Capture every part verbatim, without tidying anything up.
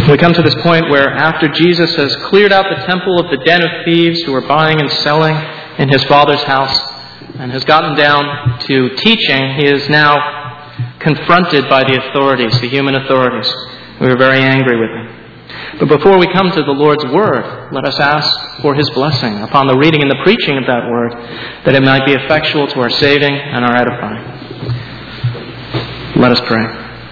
We come to this point where after Jesus has cleared out the temple of the den of thieves who are buying and selling in his Father's house and has gotten down to teaching, he is now confronted by the authorities, the human authorities, who are very angry with him. But before we come to the Lord's Word, let us ask for His blessing upon the reading and the preaching of that Word, that it might be effectual to our saving and our edifying. Let us pray.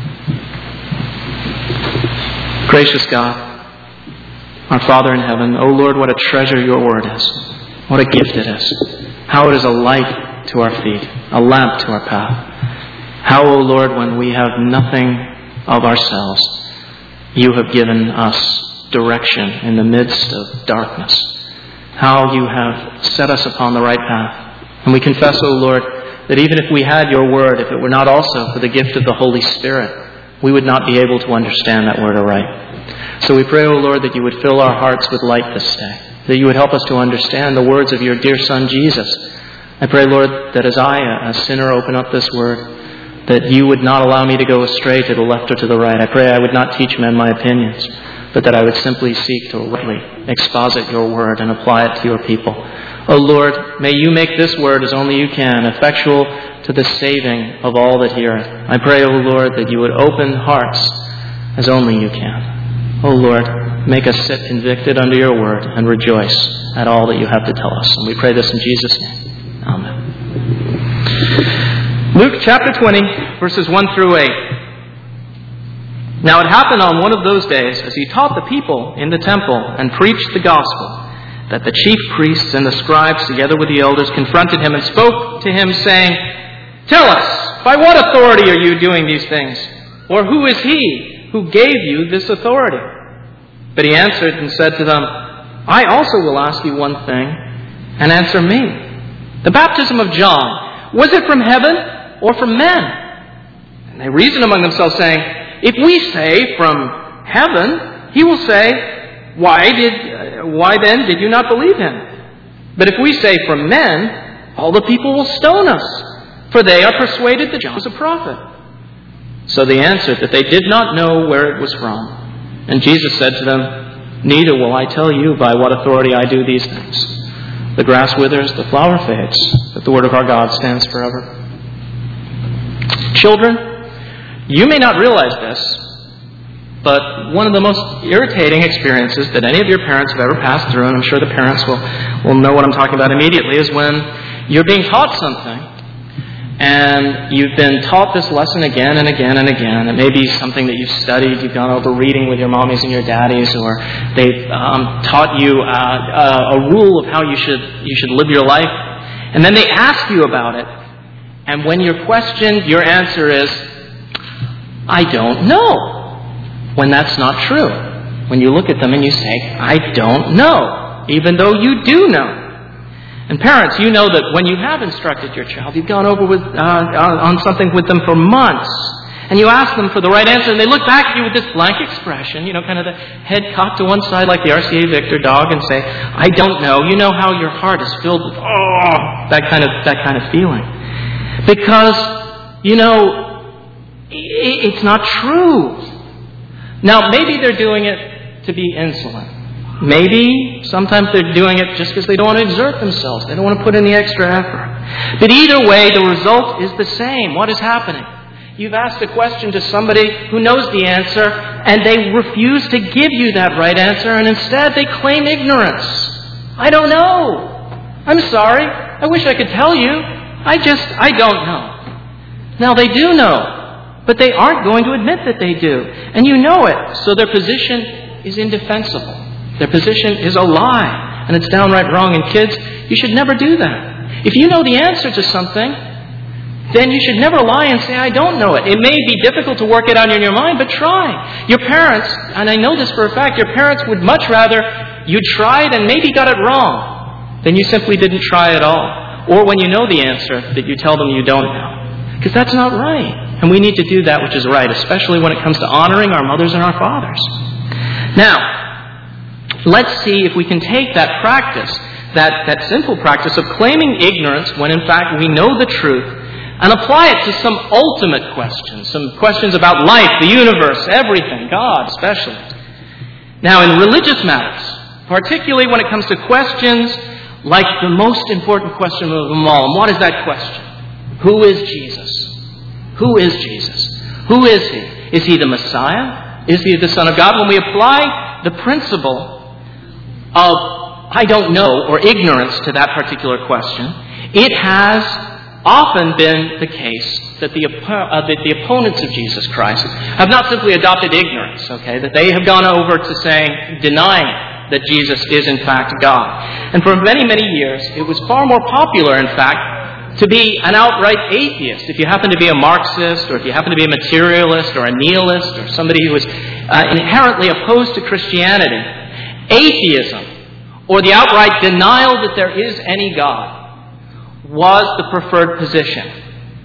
Gracious God, our Father in heaven, O Lord, what a treasure your Word is. What a gift it is. How it is a light to our feet, a lamp to our path. How, O Lord, when we have nothing of ourselves, you have given us direction in the midst of darkness. How you have set us upon the right path. And we confess, O Lord, that even if we had your Word, if it were not also for the gift of the Holy Spirit, we would not be able to understand that Word aright. So we pray, O Lord, that you would fill our hearts with light this day, that you would help us to understand the words of your dear Son, Jesus. I pray, Lord, that as I, a sinner, open up this Word, that you would not allow me to go astray to the left or to the right. I pray I would not teach men my opinions, but that I would simply seek to rightly exposit your Word and apply it to your people. O Lord, may you make this Word as only you can, effectual to the saving of all that hear it. I pray, O Lord, that you would open hearts as only you can. O Lord, make us sit convicted under your Word and rejoice at all that you have to tell us. And we pray this in Jesus' name. Amen. Luke chapter twenty, verses one through eight. Now it happened on one of those days, as he taught the people in the temple and preached the gospel, that the chief priests and the scribes, together with the elders, confronted him and spoke to him, saying, "Tell us, by what authority are you doing these things? Or who is he who gave you this authority?" But he answered and said to them, "I also will ask you one thing, and answer me. The baptism of John, was it from heaven or from men?" And they reasoned among themselves, saying, "If we say from heaven, he will say, why did, uh, why then did you not believe him? But if we say from men, all the people will stone us, for they are persuaded that John was a prophet." So they answered that they did not know where it was from. And Jesus said to them, "Neither will I tell you by what authority I do these things. The grass withers, the flower fades, but the word of our God stands forever." Children, you may not realize this, but one of the most irritating experiences that any of your parents have ever passed through, and I'm sure the parents will, will know what I'm talking about immediately, is when you're being taught something, and you've been taught this lesson again and again and again. It may be something that you've studied, you've gone over reading with your mommies and your daddies, or they've um, taught you uh, uh, a rule of how you should you should live your life. And then they ask you about it. And when you're questioned, your answer is, "I don't know." When that's not true. When you look at them and you say, "I don't know," even though you do know. And parents, you know that when you have instructed your child, you've gone over with uh, on something with them for months, and you ask them for the right answer, and they look back at you with this blank expression, you know, kind of the head cocked to one side like the R C A Victor dog, and say, "I don't know." You know how your heart is filled with, oh, that kind of that kind of feeling. Because, you know, it's not true. Now, maybe they're doing it to be insolent. Maybe sometimes they're doing it just because they don't want to exert themselves. They don't want to put in the extra effort. But either way, the result is the same. What is happening? You've asked a question to somebody who knows the answer, and they refuse to give you that right answer, and instead they claim ignorance. "I don't know. I'm sorry. I wish I could tell you. I just, I don't know." Now they do know, but they aren't going to admit that they do. And you know it. So their position is indefensible. Their position is a lie. And it's downright wrong. And kids, you should never do that. If you know the answer to something, then you should never lie and say, "I don't know it." It may be difficult to work it out in your mind, but try. Your parents, and I know this for a fact, your parents would much rather you tried and maybe got it wrong than you simply didn't try at all. Or when you know the answer, that you tell them you don't know. Because that's not right. And we need to do that which is right, especially when it comes to honoring our mothers and our fathers. Now, let's see if we can take that practice, that, that simple practice of claiming ignorance when in fact we know the truth, and apply it to some ultimate questions, some questions about life, the universe, everything, God especially. Now, in religious matters, particularly when it comes to questions like the most important question of them all, and what is that question? Who is Jesus? Who is Jesus? Who is He? Is He the Messiah? Is He the Son of God? When we apply the principle of I don't know or ignorance to that particular question, it has often been the case that the, uh, that the opponents of Jesus Christ have not simply adopted ignorance, okay, that they have gone over to saying, denying that Jesus is in fact God. And for many, many years, it was far more popular, in fact, to be an outright atheist. If you happen to be a Marxist, or if you happen to be a materialist, or a nihilist, or somebody who was uh, inherently opposed to Christianity, atheism, or the outright denial that there is any God, was the preferred position.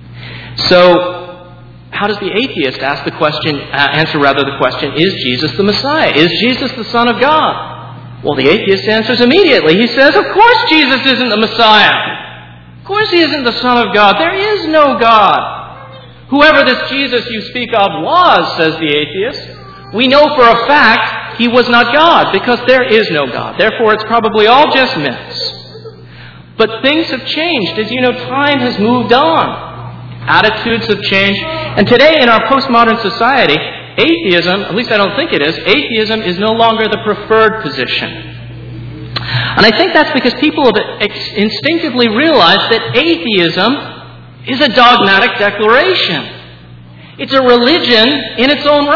So, how does the atheist ask the question, uh, answer rather the question, is Jesus the Messiah? Is Jesus the Son of God? Well, the atheist answers immediately. He says, of course Jesus isn't the Messiah. Of course He isn't the Son of God. There is no God. Whoever this Jesus you speak of was, says the atheist, we know for a fact He was not God, because there is no God. Therefore, it's probably all just myths. But things have changed. As you know, time has moved on. Attitudes have changed. And today in our postmodern society, atheism, at least I don't think it is, atheism is no longer the preferred position. And I think that's because people have instinctively realized that atheism is a dogmatic declaration. It's a religion in its own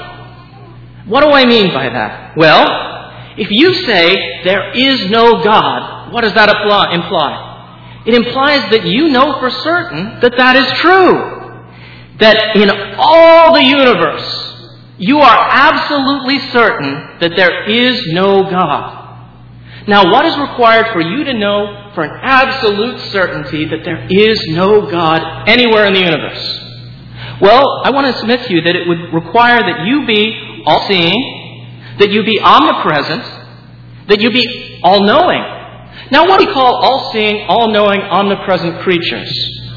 right. What do I mean by that? Well, if you say there is no God, what does that imply? It implies that you know for certain that that is true. That in all the universe, you are absolutely certain that there is no God. Now, what is required for you to know for an absolute certainty that there is no God anywhere in the universe? Well, I want to submit to you that it would require that you be all-seeing, that you be omnipresent, that you be all-knowing. Now, what do we call all-seeing, all-knowing, omnipresent creatures?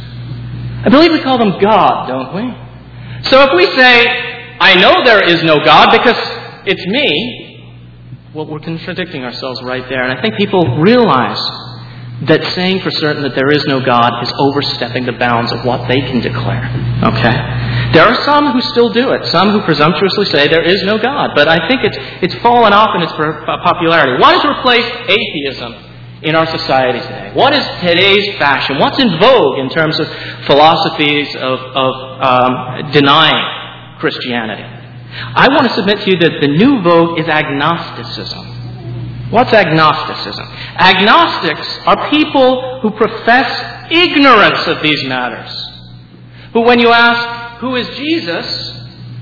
I believe we call them God, don't we? So if we say, I know there is no God because it's me, well, we're contradicting ourselves right there. And I think people realize that saying for certain that there is no God is overstepping the bounds of what they can declare. Okay? There are some who still do it, some who presumptuously say there is no God. But I think it's it's fallen off in its popularity. What has replaced atheism in our society today? What is today's fashion? What's in vogue in terms of philosophies of, of um, denying Christianity? I want to submit to you that the new vogue is agnosticism. What's agnosticism? Agnostics are people who profess ignorance of these matters. Who, when you ask, who is Jesus?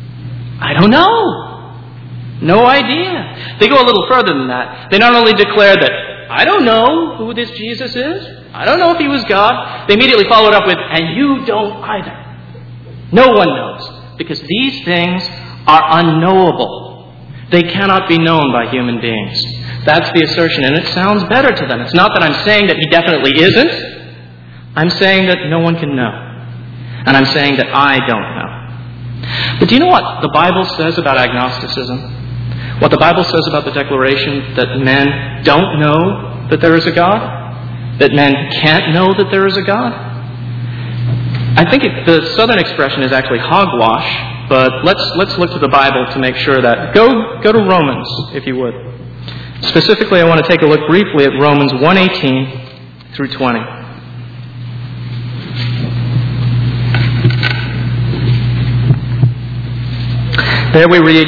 I don't know. No idea. They go a little further than that. They not only declare that, I don't know who this Jesus is. I don't know if He was God. They immediately follow it up with, and you don't either. No one knows. Because these things are unknowable. They cannot be known by human beings. That's the assertion, and it sounds better to them. It's not that I'm saying that He definitely isn't. I'm saying that no one can know. And I'm saying that I don't know. But do you know what the Bible says about agnosticism? What the Bible says about the declaration that men don't know that there is a God? That men can't know that there is a God? I think it, the southern expression is actually hogwash, but let's let's look to the Bible to make sure that. Go, go to Romans, if you would. Specifically, I want to take a look briefly at Romans one eighteen through twenty. There we read,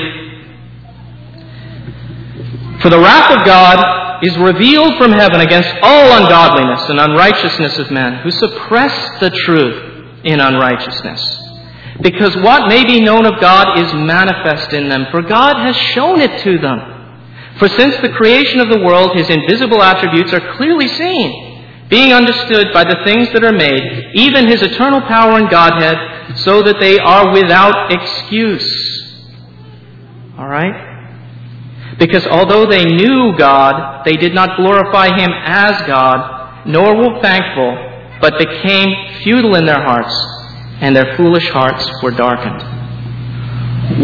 for the wrath of God is revealed from heaven against all ungodliness and unrighteousness of men who suppress the truth in unrighteousness. Because what may be known of God is manifest in them, for God has shown it to them. For since the creation of the world, His invisible attributes are clearly seen, being understood by the things that are made, even His eternal power and Godhead, so that they are without excuse. All right? Because although they knew God, they did not glorify Him as God, nor were thankful, but became futile in their hearts, and their foolish hearts were darkened. What is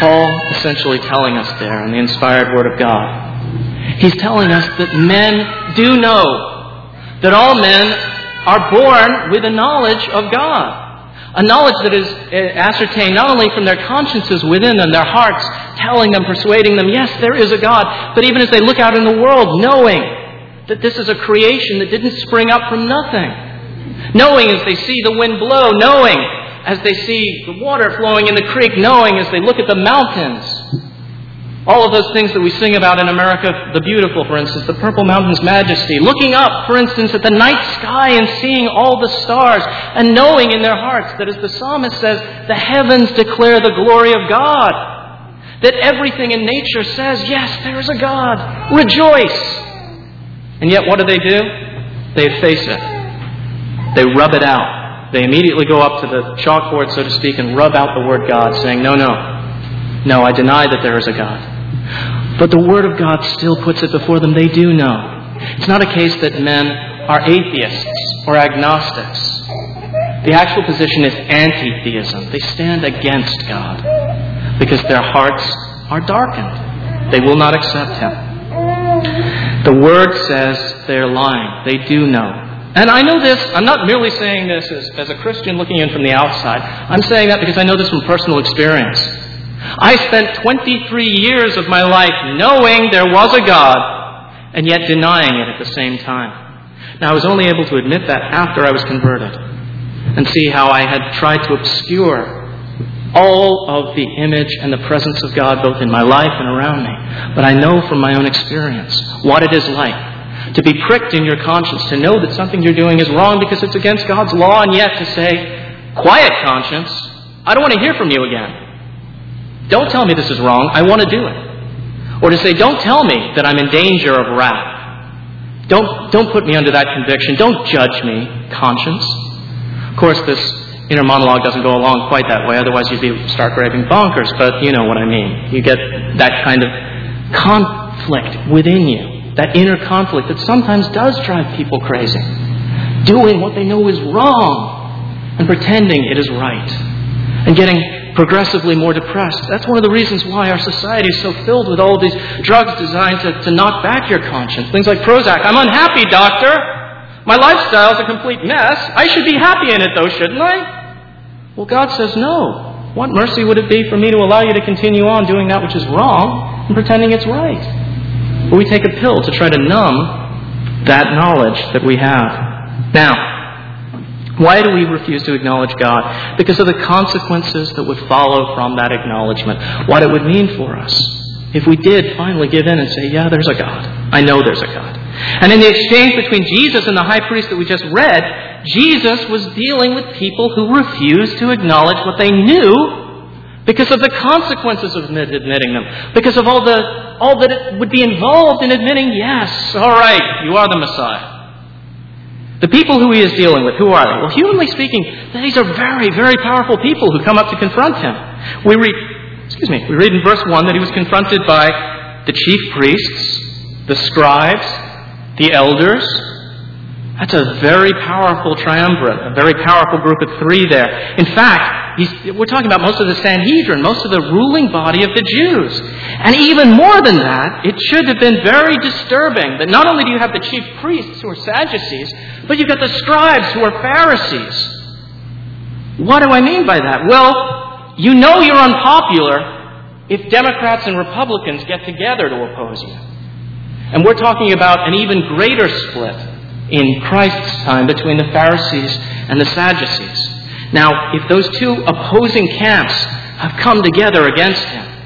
Paul essentially telling us there in the inspired Word of God? He's telling us that men do know that all men are born with a knowledge of God. A knowledge that is ascertained not only from their consciences within them, their hearts telling them, persuading them, yes, there is a God, but even as they look out in the world, knowing that this is a creation that didn't spring up from nothing. Knowing as they see the wind blow, knowing as they see the water flowing in the creek, knowing as they look at the mountains. All of those things that we sing about in America, the beautiful, for instance, the Purple Mountain's majesty. Looking up, for instance, at the night sky and seeing all the stars and knowing in their hearts that, as the psalmist says, the heavens declare the glory of God. That everything in nature says, yes, there is a God. Rejoice. And yet what do they do? They face it. They rub it out. They immediately go up to the chalkboard, so to speak, and rub out the word God, saying, no, no, no, I deny that there is a God. But the Word of God still puts it before them. They do know. It's not a case that men are atheists or agnostics. The actual position is anti-theism. They stand against God because their hearts are darkened. They will not accept Him. The Word says they're lying. They do know. And I know this, I'm not merely saying this as, as a Christian looking in from the outside. I'm saying that because I know this from personal experience. I spent twenty-three years of my life knowing there was a God and yet denying it at the same time. Now, I was only able to admit that after I was converted and see how I had tried to obscure all of the image and the presence of God both in my life and around me. But I know from my own experience what it is like to be pricked in your conscience, to know that something you're doing is wrong because it's against God's law, and yet to say, quiet conscience, I don't want to hear from you again. Don't tell me this is wrong. I want to do it. Or to say, don't tell me that I'm in danger of wrath. Don't, don't put me under that conviction. Don't judge me, conscience. Of course, this inner monologue doesn't go along quite that way. Otherwise, you'd be stark raving bonkers. But you know what I mean. You get that kind of conflict within you. That inner conflict that sometimes does drive people crazy. Doing what they know is wrong and pretending it is right. And getting progressively more depressed. That's one of the reasons why our society is so filled with all of these drugs designed to, to knock back your conscience. Things like Prozac. I'm unhappy, doctor. My lifestyle is a complete mess. I should be happy in it, though, shouldn't I? Well, God says no. What mercy would it be for me to allow you to continue on doing that which is wrong and pretending it's right? But we take a pill to try to numb that knowledge that we have. Now, why do we refuse to acknowledge God? Because of the consequences that would follow from that acknowledgement. What it would mean for us if we did finally give in and say, yeah, there's a God. I know there's a God. And in the exchange between Jesus and the high priest that we just read, Jesus was dealing with people who refused to acknowledge what they knew because of the consequences of admitting them. Because of all the all that it would be involved in admitting, yes, all right, you are the Messiah. The people who he is dealing with, who are they? Well, humanly speaking, these are very, very powerful people who come up to confront him. We read, excuse me, we read in verse one that he was confronted by the chief priests, the scribes, the elders. That's a very powerful triumvirate, a very powerful group of three there. In fact, he's, we're talking about most of the Sanhedrin, most of the ruling body of the Jews. And even more than that, it should have been very disturbing that not only do you have the chief priests who are Sadducees, but you've got the scribes who are Pharisees. What do I mean by that? Well, you know you're unpopular if Democrats and Republicans get together to oppose you. And we're talking about an even greater split in Christ's time between the Pharisees and the Sadducees. Now, if those two opposing camps have come together against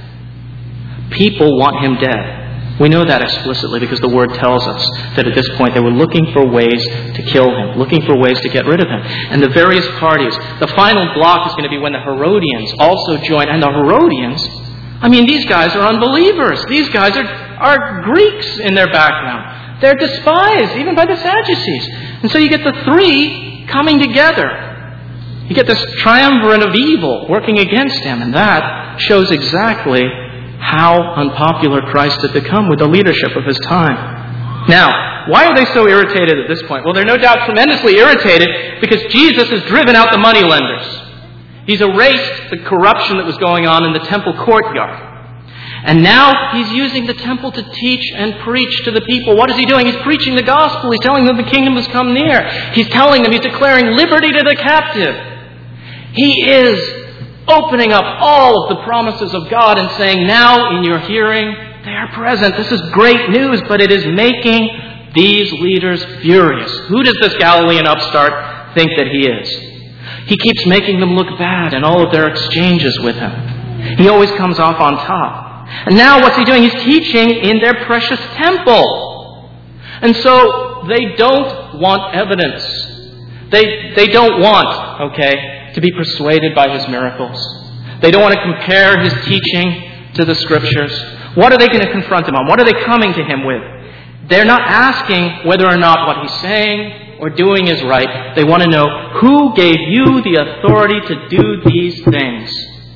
him, people want him dead. We know that explicitly because the Word tells us that at this point they were looking for ways to kill him, looking for ways to get rid of him. And the various parties, the final block is going to be when the Herodians also join. And the Herodians, I mean, these guys are unbelievers. These guys are, are Greeks in their background. They're despised, even by the Sadducees. And so you get the three coming together. You get this triumvirate of evil working against him. And that shows exactly how unpopular Christ had become with the leadership of his time. Now, why are they so irritated at this point? Well, they're no doubt tremendously irritated because Jesus has driven out the moneylenders. He's erased the corruption that was going on in the temple courtyard. And now he's using the temple to teach and preach to the people. What is he doing? He's preaching the gospel. He's telling them the kingdom has come near. He's telling them, he's declaring liberty to the captive. He is opening up all of the promises of God and saying, now in your hearing, they are present. This is great news, but it is making these leaders furious. Who does this Galilean upstart think that he is? He keeps making them look bad in all of their exchanges with him. He always comes off on top. And now what's he doing? He's teaching in their precious temple. And so they don't want evidence. They, they don't want, okay, to be persuaded by his miracles. They don't want to compare his teaching to the Scriptures. What are they going to confront him on? What are they coming to him with? They're not asking whether or not what he's saying or doing is right. They want to know, who gave you the authority to do these things?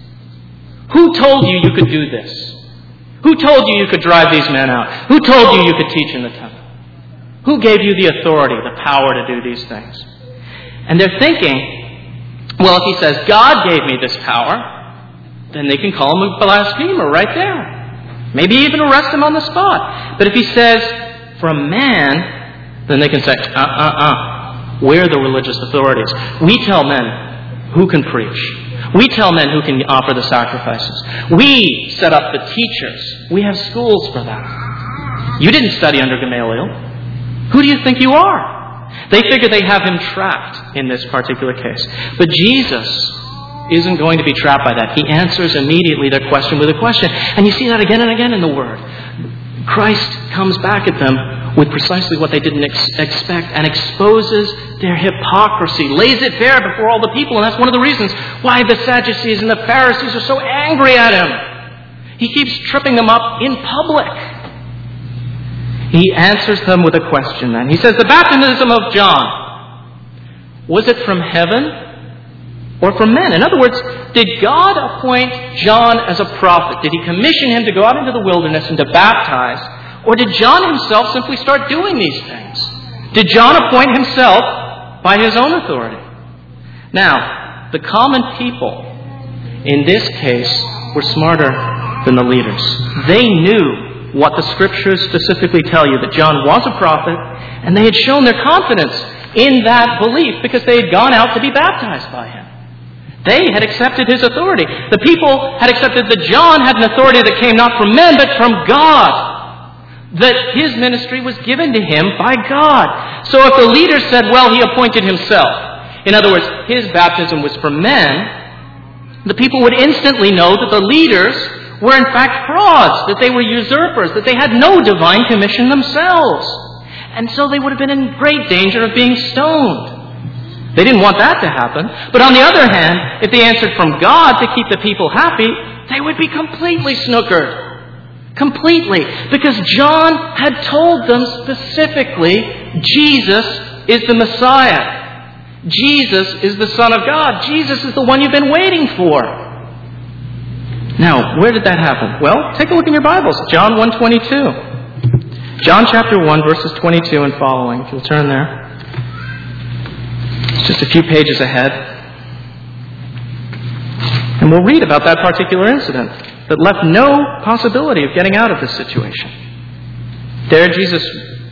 Who told you you could do this? Who told you you could drive these men out? Who told you you could teach in the temple? Who gave you the authority, the power to do these things? And they're thinking, well, if he says, God gave me this power, then they can call him a blasphemer right there. Maybe even arrest him on the spot. But if he says, from man, then they can say, uh-uh-uh. We're the religious authorities. We tell men who can preach. We tell men who can offer the sacrifices. We set up the teachers. We have schools for that. You didn't study under Gamaliel. Who do you think you are? They figure they have him trapped in this particular case. But Jesus isn't going to be trapped by that. He answers immediately their question with a question. And you see that again and again in the Word. Christ comes back at them with precisely what they didn't ex- expect and exposes their hypocrisy, lays it bare before all the people. And that's one of the reasons why the Sadducees and the Pharisees are so angry at him. He keeps tripping them up in public. He answers them with a question then. He says, the baptism of John, was it from heaven or from men? In other words, did God appoint John as a prophet? Did he commission him to go out into the wilderness and to baptize? Or did John himself simply start doing these things? Did John appoint himself by his own authority? Now, the common people in this case were smarter than the leaders. They knew what the Scriptures specifically tell you, that John was a prophet, and they had shown their confidence in that belief because they had gone out to be baptized by him. They had accepted his authority. The people had accepted that John had an authority that came not from men, but from God. That his ministry was given to him by God. So if the leader said, well, he appointed himself, in other words, his baptism was for men, the people would instantly know that the leaders were in fact frauds, that they were usurpers, that they had no divine commission themselves. And so they would have been in great danger of being stoned. They didn't want that to happen. But on the other hand, if they answered from God to keep the people happy, they would be completely snookered. Completely. Because John had told them specifically, Jesus is the Messiah. Jesus is the Son of God. Jesus is the one you've been waiting for. Now, where did that happen? Well, take a look in your Bibles. John one twenty-two. John chapter one, verses twenty-two and following. If you'll turn there. It's just a few pages ahead. And we'll read about that particular incident that left no possibility of getting out of this situation. There Jesus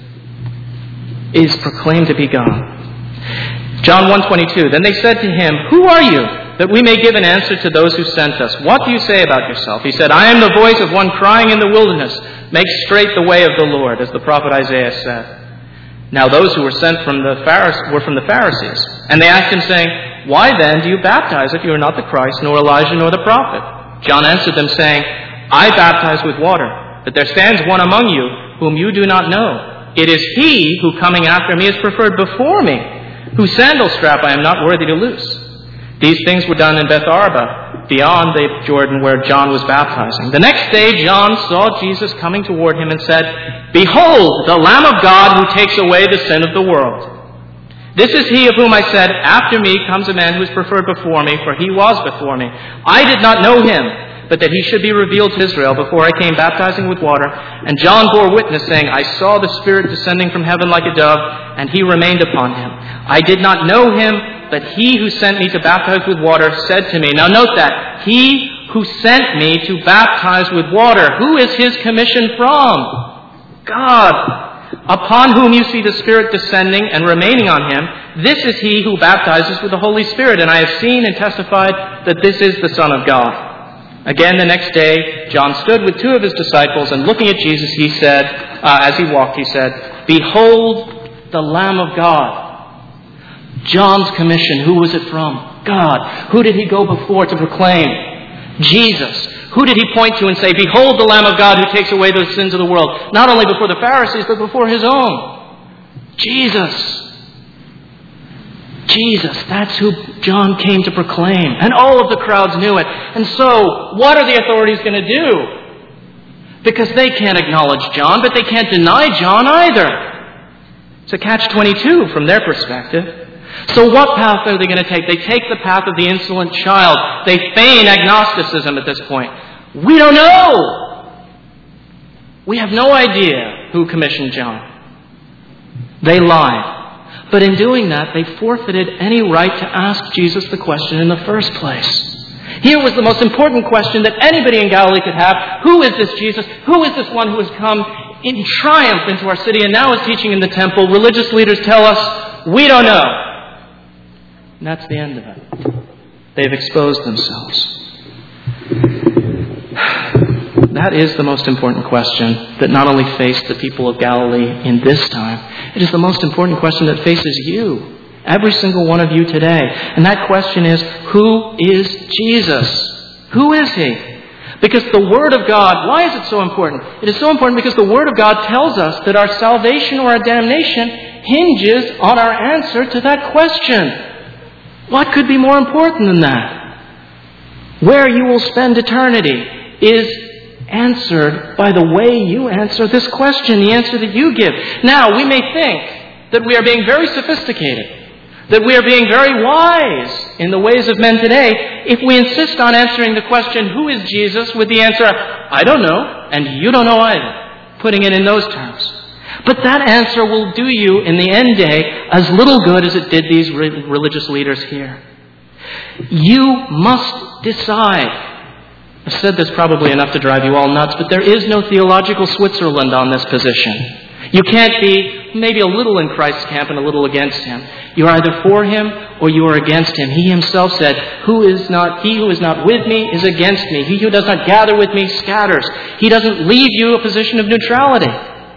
is proclaimed to be God. John one twenty-two. Then they said to him, who are you, that we may give an answer to those who sent us? What do you say about yourself? He said, I am the voice of one crying in the wilderness, make straight the way of the Lord, as the prophet Isaiah said. Now those who were sent from the Pharisees were from the Pharisees. And they asked him, saying, why then do you baptize if you are not the Christ, nor Elijah, nor the prophet? John answered them, saying, I baptize with water, but there stands one among you whom you do not know. It is he who coming after me is preferred before me, whose sandal strap I am not worthy to loose. These things were done in Beth Arba, beyond the Jordan where John was baptizing. The next day John saw Jesus coming toward him and said, behold, the Lamb of God who takes away the sin of the world. This is he of whom I said, after me comes a man who is preferred before me, for he was before me. I did not know him, but that he should be revealed to Israel. Before I came baptizing with water, and John bore witness, saying, I saw the Spirit descending from heaven like a dove, and he remained upon him. I did not know him, but he who sent me to baptize with water said to me," now note that, "He who sent me to baptize with water." Who is his commission from? God. "Upon whom you see the Spirit descending and remaining on him, this is he who baptizes with the Holy Spirit. And I have seen and testified that this is the Son of God." Again, the next day, John stood with two of his disciples, and looking at Jesus, he said, uh, as he walked, he said, "Behold the Lamb of God." John's commission, who was it from? God. Who did he go before to proclaim? Jesus. Who did he point to and say, "Behold the Lamb of God who takes away the sins of the world"? Not only before the Pharisees, but before his own. Jesus. Jesus. That's who John came to proclaim. And all of the crowds knew it. And so, what are the authorities going to do? Because they can't acknowledge John, but they can't deny John either. It's a catch twenty-two from their perspective. So what path are they going to take? They take the path of the insolent child. They feign agnosticism at this point. We don't know. We have no idea who commissioned John. They lied. But in doing that, they forfeited any right to ask Jesus the question in the first place. Here was the most important question that anybody in Galilee could have. Who is this Jesus? Who is this one who has come in triumph into our city and now is teaching in the temple? Religious leaders tell us, we don't know. And that's the end of it. They've exposed themselves. That is the most important question that not only faced the people of Galilee in this time, it is the most important question that faces you, every single one of you today. And that question is, who is Jesus? Who is he? Because the Word of God, why is it so important? It is so important because the Word of God tells us that our salvation or our damnation hinges on our answer to that question. What could be more important than that? Where you will spend eternity is answered by the way you answer this question, the answer that you give. Now, we may think that we are being very sophisticated, that we are being very wise in the ways of men today, if we insist on answering the question, who is Jesus, with the answer, I don't know, and you don't know either, putting it in those terms. But that answer will do you, in the end day, as little good as it did these re- religious leaders here. You must decide. I've said this probably enough to drive you all nuts, but there is no theological Switzerland on this position. You can't be maybe a little in Christ's camp and a little against him. You're either for him or you are against him. He himself said, "Who is not he who is not with me is against me. He who does not gather with me scatters." He doesn't leave you a position of neutrality.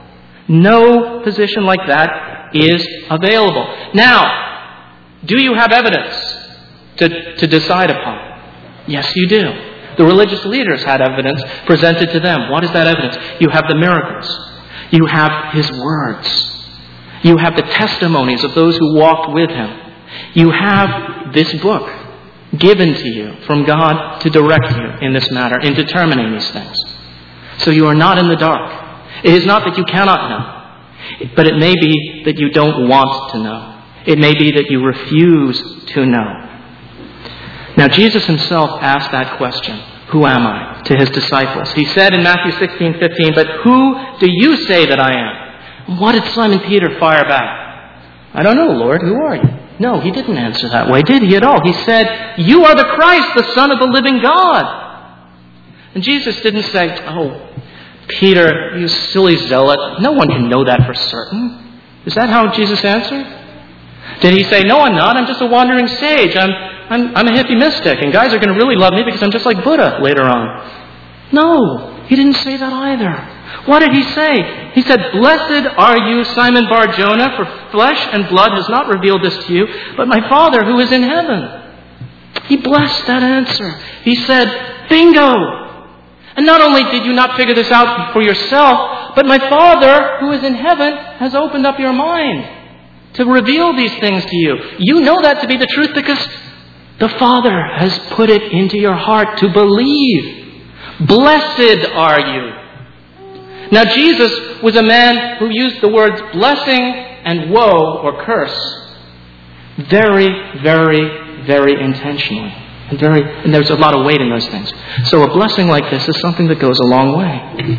No position like that is available. Now, do you have evidence to, to decide upon? Yes, you do. The religious leaders had evidence presented to them. What is that evidence? You have the miracles. You have his words. You have the testimonies of those who walked with him. You have this book given to you from God to direct you in this matter, in determining these things. So you are not in the dark. It is not that you cannot know, but it may be that you don't want to know. It may be that you refuse to know. Now, Jesus himself asked that question, who am I, to his disciples. He said in Matthew sixteen fifteen, but who do you say that I am? What did Simon Peter fire back? I don't know, Lord, who are you? No, he didn't answer that way, did he at all? He said, you are the Christ, the Son of the living God. And Jesus didn't say, oh, Peter, you silly zealot, no one can know that for certain. Is that how Jesus answered? Did he say, no, I'm not, I'm just a wandering sage, I'm I'm, I'm a hippie mystic, and guys are going to really love me because I'm just like Buddha later on. No, he didn't say that either. What did he say? He said, blessed are you, Simon Bar-Jonah, for flesh and blood has not revealed this to you, but my Father who is in heaven. He blessed that answer. He said, bingo! And not only did you not figure this out for yourself, but my Father who is in heaven has opened up your mind to reveal these things to you. You know that to be the truth because the Father has put it into your heart to believe. Blessed are you. Now, Jesus was a man who used the words blessing and woe or curse very, very, very intentionally. And, very, and there's a lot of weight in those things. So a blessing like this is something that goes a long way.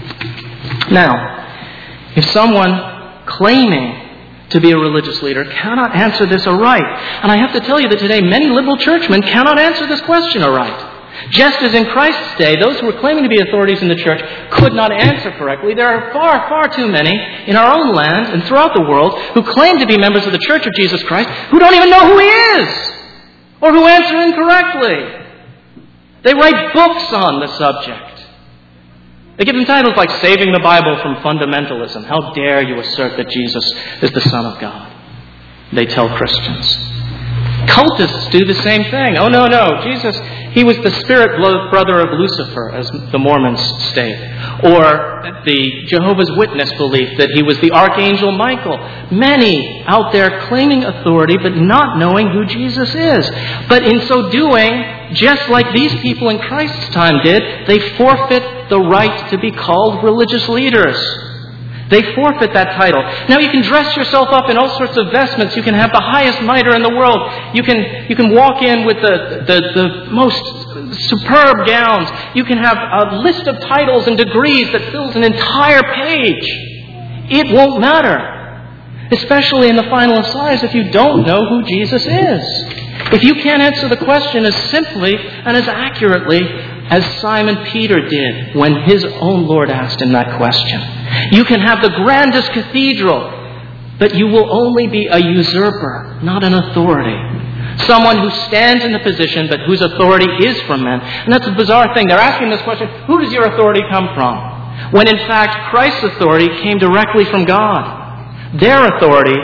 Now, if someone claiming to be a religious leader cannot answer this aright, and I have to tell you that today many liberal churchmen cannot answer this question aright. Just as in Christ's day, those who were claiming to be authorities in the church could not answer correctly, there are far, far too many in our own land and throughout the world who claim to be members of the Church of Jesus Christ who don't even know who He is, or who answer incorrectly. They write books on the subject. They give them titles like Saving the Bible from Fundamentalism. How dare you assert that Jesus is the Son of God? They tell Christians. Cultists do the same thing. Oh, no, no. Jesus, He was the spirit brother of Lucifer, as the Mormons state. Or the Jehovah's Witness belief that He was the Archangel Michael. Many out there claiming authority but not knowing who Jesus is. But in so doing, just like these people in Christ's time did, they forfeit the right to be called religious leaders. They forfeit that title. Now you can dress yourself up in all sorts of vestments. You can have the highest mitre in the world. You can you can walk in with the, the, the most superb gowns. You can have a list of titles and degrees that fills an entire page. It won't matter. Especially in the final assize if you don't know who Jesus is. If you can't answer the question as simply and as accurately as Simon Peter did when his own Lord asked him that question. You can have the grandest cathedral, but you will only be a usurper, not an authority. Someone who stands in the position, but whose authority is from men. And that's a bizarre thing. They're asking this question, who does your authority come from? When in fact, Christ's authority came directly from God. Their authority,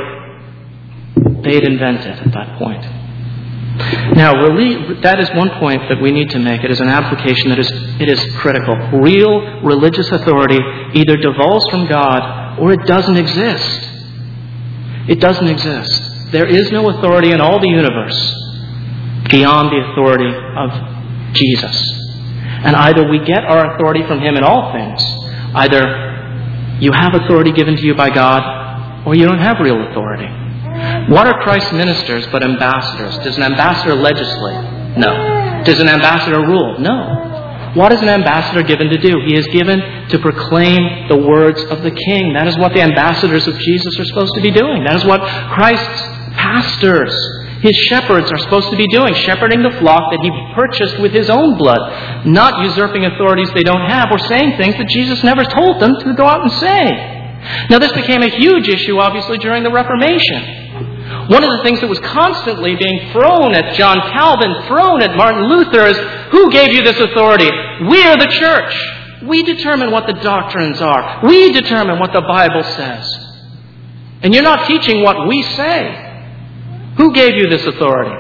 they'd invented at that point. Now, that is one point that we need to make. It is an application that is it is critical. Real religious authority either devolves from God or it doesn't exist. It doesn't exist. There is no authority in all the universe beyond the authority of Jesus. And either we get our authority from Him in all things, either you have authority given to you by God, or you don't have real authority. What are Christ's ministers but ambassadors? Does an ambassador legislate? No. Does an ambassador rule? No. What is an ambassador given to do? He is given to proclaim the words of the King. That is what the ambassadors of Jesus are supposed to be doing. That is what Christ's pastors, His shepherds, are supposed to be doing. Shepherding the flock that He purchased with His own blood. Not usurping authorities they don't have or saying things that Jesus never told them to go out and say. Now, this became a huge issue, obviously, during the Reformation. One of the things that was constantly being thrown at John Calvin, thrown at Martin Luther, is, who gave you this authority? We are the church. We determine what the doctrines are. We determine what the Bible says. And you're not teaching what we say. Who gave you this authority?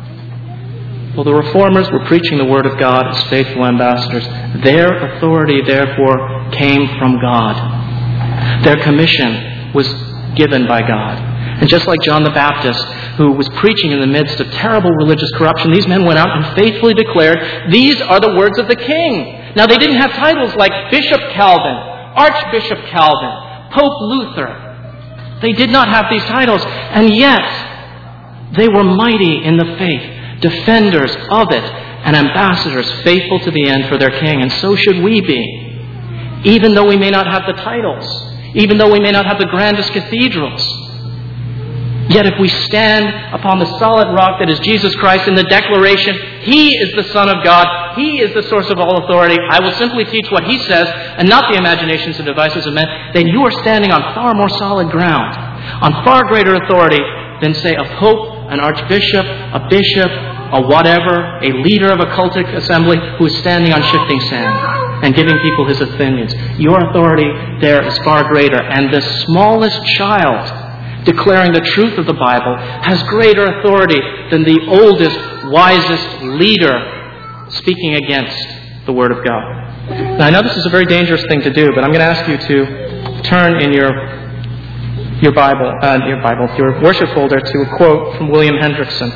Well, the Reformers were preaching the Word of God as faithful ambassadors. Their authority, therefore, came from God. Their commission was given by God. And just like John the Baptist, who was preaching in the midst of terrible religious corruption, these men went out and faithfully declared, these are the words of the King. Now, they didn't have titles like Bishop Calvin, Archbishop Calvin, Pope Luther. They did not have these titles, and yet they were mighty in the faith, defenders of it, and ambassadors faithful to the end for their King. And so should we be. Even though we may not have the titles, even though we may not have the grandest cathedrals, yet if we stand upon the solid rock that is Jesus Christ in the declaration, He is the Son of God, He is the source of all authority, I will simply teach what He says and not the imaginations and devices of men, then you are standing on far more solid ground, on far greater authority than, say, a pope, an archbishop, a bishop, a whatever, a leader of a cultic assembly who is standing on shifting sand and giving people his opinions. Your authority there is far greater. And the smallest child declaring the truth of the Bible has greater authority than the oldest, wisest leader speaking against the Word of God. Now, I know this is a very dangerous thing to do, but I'm going to ask you to turn in your your Bible, uh, your Bible, your worship folder to a quote from William Hendrickson.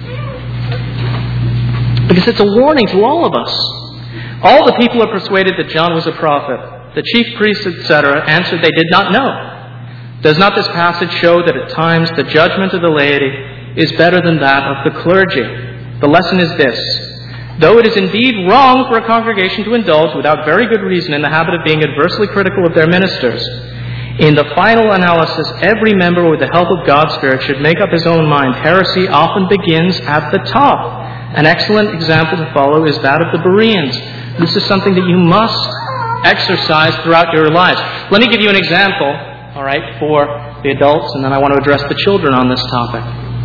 Because it's a warning to all of us. All the people are persuaded that John was a prophet. The chief priests, et cetera, answered they did not know. Does not this passage show that at times the judgment of the laity is better than that of the clergy? The lesson is this. Though it is indeed wrong for a congregation to indulge, without very good reason, in the habit of being adversely critical of their ministers, in the final analysis, every member with the help of God's Spirit should make up his own mind. Heresy often begins at the top. An excellent example to follow is that of the Bereans. This is something that you must exercise throughout your lives. Let me give you an example, all right, for the adults, and then I want to address the children on this topic.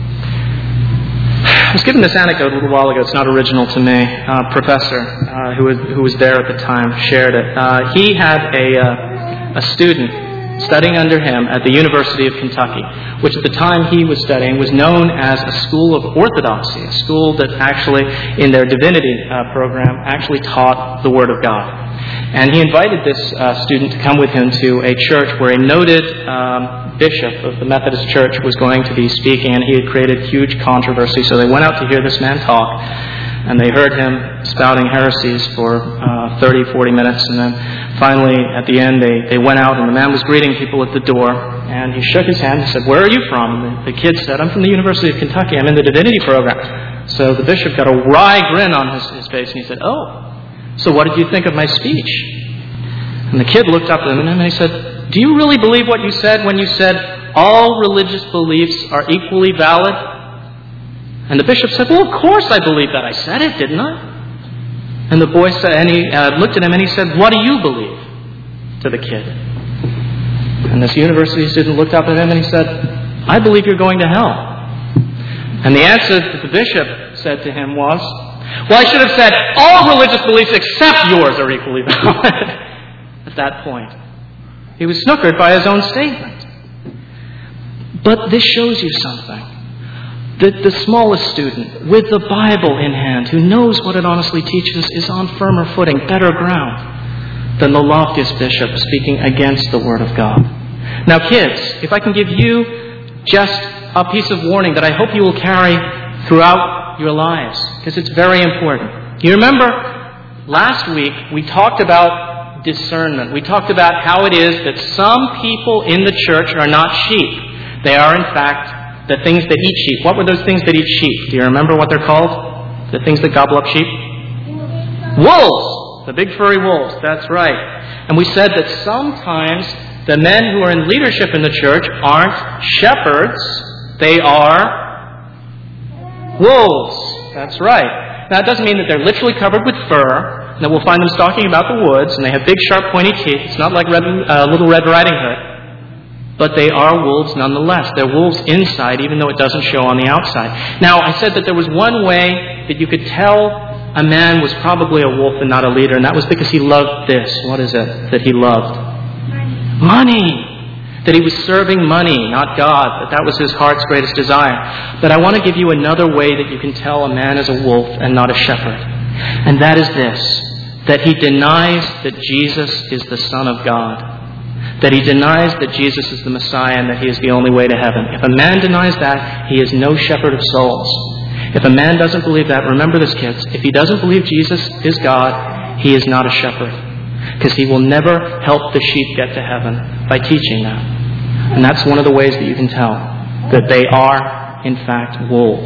I was given this anecdote a little while ago. It's not original to me. A professor uh, who, was, who was there at the time shared it. Uh, he had a, uh, a student studying under him at the University of Kentucky, which at the time he was studying was known as a school of orthodoxy, a school that actually, in their divinity uh, program, actually taught the Word of God. And he invited this uh, student to come with him to a church where a noted um, bishop of the Methodist Church was going to be speaking, and he had created huge controversy. So they went out to hear this man talk, and they heard him spouting heresies for uh, thirty, forty minutes, and then finally, at the end, they, they went out, and the man was greeting people at the door, and he shook his hand and said, "Where are you from?" And the, the kid said, "I'm from the University of Kentucky. I'm in the divinity program." So the bishop got a wry grin on his, his face, and he said, "Oh, so what did you think of my speech?" And the kid looked up at him, and he said, "Do you really believe what you said when you said all religious beliefs are equally valid?" And the bishop said, "Well, of course I believe that. I said it, didn't I?" And the boy said, and he uh, looked at him and he said, "What do you believe?" to the kid. And this university student looked up at him and he said, "I believe you're going to hell." And the answer that the bishop said to him was, "Well, I should have said, all religious beliefs except yours are equally valid." At that point, he was snookered by his own statement. But this shows you something. That the smallest student, with the Bible in hand, who knows what it honestly teaches, is on firmer footing, better ground, than the loftiest bishop speaking against the Word of God. Now, kids, if I can give you just a piece of warning that I hope you will carry throughout your lives, because it's very important. You remember, last week we talked about discernment. We talked about how it is that some people in the church are not sheep. They are, in fact, the things that eat sheep. What were those things that eat sheep? Do you remember what they're called? The things that gobble up sheep? Wolves! The big furry wolves, that's right. And we said that sometimes the men who are in leadership in the church aren't shepherds, they are wolves. That's right. Now, it doesn't mean that they're literally covered with fur, and that we'll find them stalking about the woods, and they have big, sharp, pointy teeth. It's not like Red, uh, Little Red Riding Hood. But they are wolves nonetheless. They're wolves inside, even though it doesn't show on the outside. Now, I said that there was one way that you could tell a man was probably a wolf and not a leader, and that was because he loved this. What is it that he loved? Money. Money. That he was serving money, not God. That that was his heart's greatest desire. But I want to give you another way that you can tell a man is a wolf and not a shepherd. And that is this. That he denies that Jesus is the Son of God. That he denies that Jesus is the Messiah and that he is the only way to heaven. If a man denies that, he is no shepherd of souls. If a man doesn't believe that, remember this, kids, if he doesn't believe Jesus is God, he is not a shepherd. Because he will never help the sheep get to heaven by teaching that. And that's one of the ways that you can tell that they are, in fact, wolves.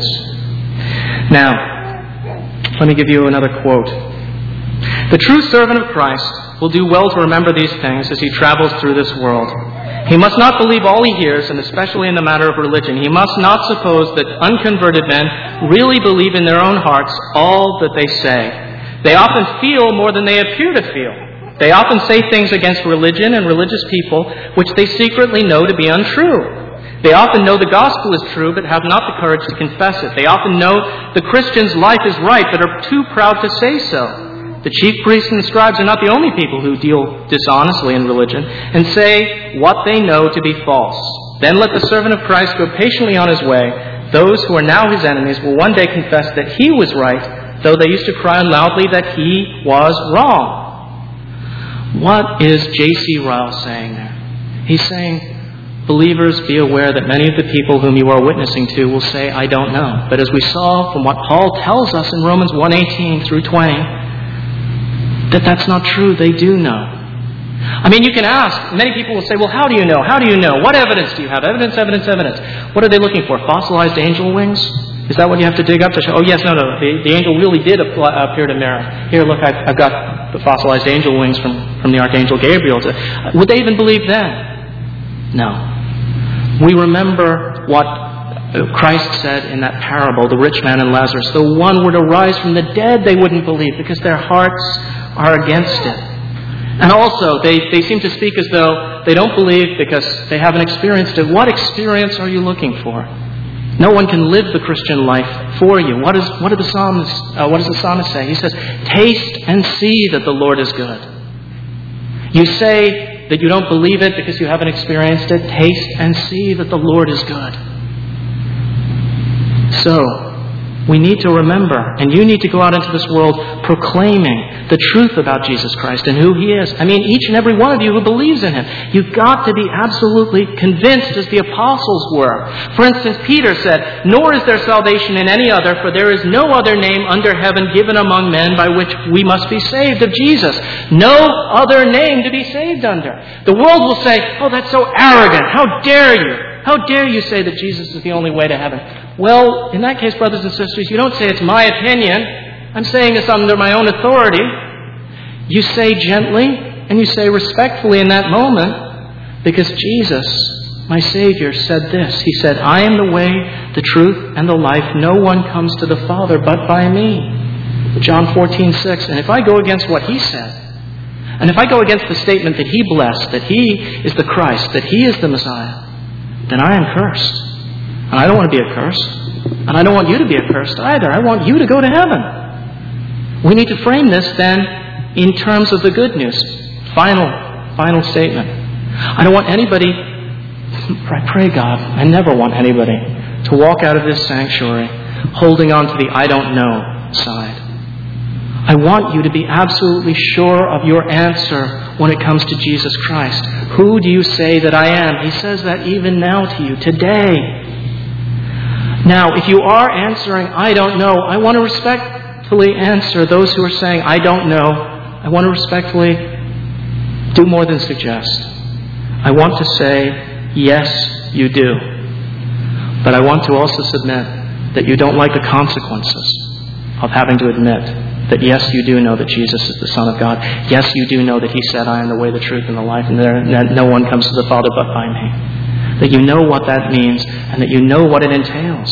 Now, let me give you another quote. "The true servant of Christ will do well to remember these things as he travels through this world. He must not believe all he hears, and especially in the matter of religion. He must not suppose that unconverted men really believe in their own hearts all that they say. They often feel more than they appear to feel. They often say things against religion and religious people which they secretly know to be untrue. They often know the gospel is true, but have not the courage to confess it. They often know the Christian's life is right, but are too proud to say so. The chief priests and scribes are not the only people who deal dishonestly in religion and say what they know to be false. Then let the servant of Christ go patiently on his way. Those who are now his enemies will one day confess that he was right, though they used to cry loudly that he was wrong." What is J C Ryle saying there? He's saying, believers, be aware that many of the people whom you are witnessing to will say, "I don't know." But as we saw from what Paul tells us in Romans one eighteen through twenty, that that's not true. They do know. I mean, you can ask. Many people will say, "Well, how do you know? How do you know? What evidence do you have?" Evidence, evidence, evidence. What are they looking for? Fossilized angel wings? Is that what you have to dig up to show? Oh, yes, no, no. The, the angel really did appear to Mary. Here, look, I've, I've got the fossilized angel wings from, from the Archangel Gabriel. To, would they even believe then? No. We remember what Christ said in that parable, the rich man and Lazarus. Though one were to rise from the dead, they wouldn't believe because their hearts are against it. And also, they, they seem to speak as though they don't believe because they haven't experienced it. What experience are you looking for? No one can live the Christian life for you. What, is, what, do the psalmist, uh, what does the psalmist say? He says, taste and see that the Lord is good. You say that you don't believe it because you haven't experienced it. Taste and see that the Lord is good. So, we need to remember, and you need to go out into this world proclaiming the truth about Jesus Christ and who He is. I mean, each and every one of you who believes in Him, you've got to be absolutely convinced as the apostles were. For instance, Peter said, "Nor is there salvation in any other, for there is no other name under heaven given among men by which we must be saved of Jesus." No other name to be saved under. The world will say, "Oh, that's so arrogant. How dare you? How dare you say that Jesus is the only way to heaven?" Well, in that case, brothers and sisters, you don't say it's my opinion. I'm saying this under my own authority. You say gently and you say respectfully in that moment, because Jesus, my Savior, said this. He said, "I am the way, the truth, and the life. No one comes to the Father but by me." John fourteen six. And if I go against what He said, and if I go against the statement that He blessed, that He is the Christ, that He is the Messiah, then I am cursed. And I don't want to be accursed. And I don't want you to be accursed either. I want you to go to heaven. We need to frame this then in terms of the good news. Final, final statement. I don't want anybody, I pray God, I never want anybody to walk out of this sanctuary holding on to the I don't know side. I want you to be absolutely sure of your answer when it comes to Jesus Christ. Who do you say that I am? He says that even now to you, today. Now, if you are answering, I don't know, I want to respectfully answer those who are saying, I don't know. I want to respectfully do more than suggest. I want to say, yes, you do. But I want to also submit that you don't like the consequences of having to admit that yes, you do know that Jesus is the Son of God. Yes, you do know that He said, I am the way, the truth, and the life, and that no one comes to the Father but by me. That you know what that means, and that you know what it entails.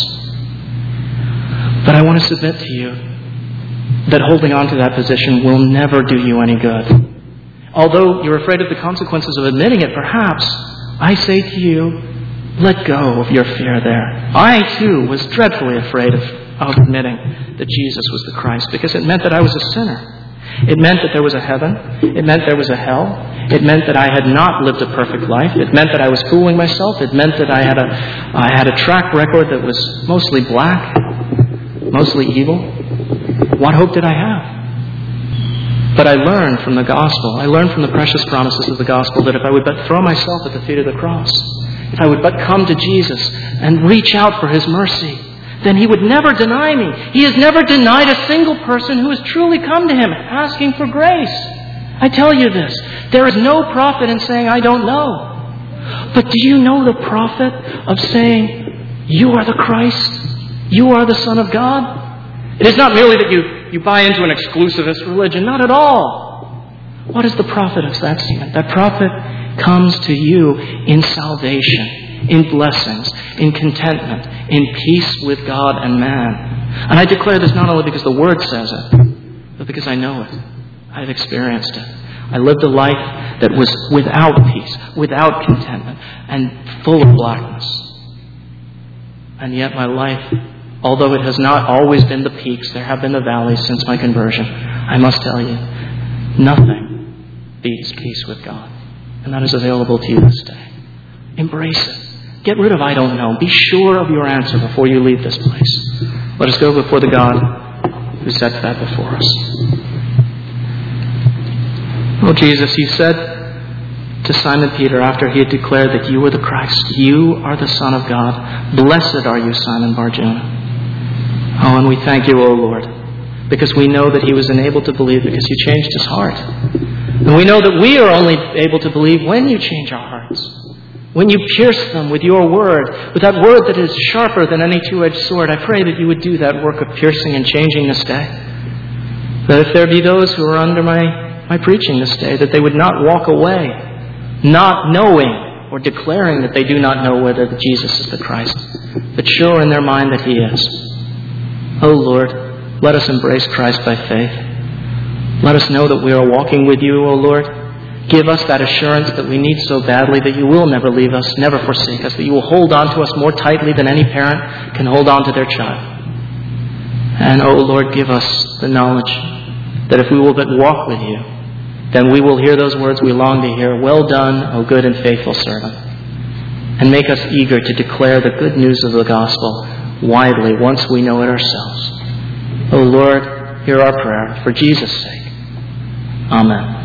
But I want to submit to you that holding on to that position will never do you any good. Although you're afraid of the consequences of admitting it, perhaps, I say to you, let go of your fear there. I, too, was dreadfully afraid of, of admitting that Jesus was the Christ, because it meant that I was a sinner. It meant that there was a heaven. It meant there was a hell. It meant that I had not lived a perfect life. It meant that I was fooling myself. It meant that I had a, I had a track record that was mostly black, mostly evil. What hope did I have? But I learned from the gospel, I learned from the precious promises of the gospel that if I would but throw myself at the feet of the cross, if I would but come to Jesus and reach out for His mercy, then He would never deny me. He has never denied a single person who has truly come to Him asking for grace. I tell you this, there is no profit in saying, I don't know. But do you know the profit of saying, you are the Christ? You are the Son of God? It is not merely that you, you buy into an exclusivist religion. Not at all. What is the profit of that statement? That profit comes to you in salvation, in blessings, in contentment, in peace with God and man. And I declare this not only because the Word says it, but because I know it. I've experienced it. I lived a life that was without peace, without contentment, and full of blackness. And yet my life, although it has not always been the peaks, there have been the valleys since my conversion, I must tell you, nothing beats peace with God. And that is available to you this day. Embrace it. Get rid of I don't know. Be sure of your answer before you leave this place. Let us go before the God who sets that before us. Oh, Jesus, You said to Simon Peter after he had declared that You were the Christ, You are the Son of God. Blessed are you, Simon Bar-Jonah. Oh, and we thank You, O Lord, because we know that he was enabled to believe because You changed his heart. And we know that we are only able to believe when You change our hearts. when you pierce them with your word, with that word that is sharper than any two-edged sword, I pray that you would do that work of piercing and changing this day. That if there be those who are under my, my preaching this day, that they would not walk away, not knowing or declaring that they do not know whether Jesus is the Christ, but sure in their mind that He is. O Lord, let us embrace Christ by faith. Let us know that we are walking with you, O Lord. Give us that assurance that we need so badly, that you will never leave us, never forsake us, that you will hold on to us more tightly than any parent can hold on to their child. And, O Lord, give us the knowledge that if we will but walk with you, then we will hear those words we long to hear, "Well done, O good and faithful servant." And make us eager to declare the good news of the gospel widely once we know it ourselves. O Lord, hear our prayer for Jesus' sake. Amen.